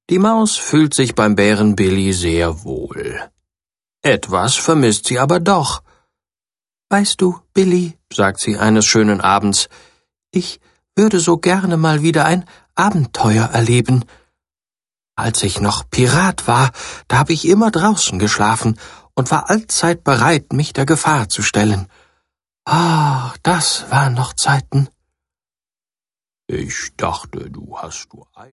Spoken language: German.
Die Maus fühlt sich beim Bären Billy sehr wohl. Etwas vermisst sie aber doch. »Weißt du, Billy«, sagt sie eines schönen Abends, »ich würde so gerne mal wieder ein Abenteuer erleben. Als ich noch Pirat war, da habe ich immer draußen geschlafen und war allzeit bereit, mich der Gefahr zu stellen. Ah, das waren noch Zeiten.« »Ich dachte, du hast nur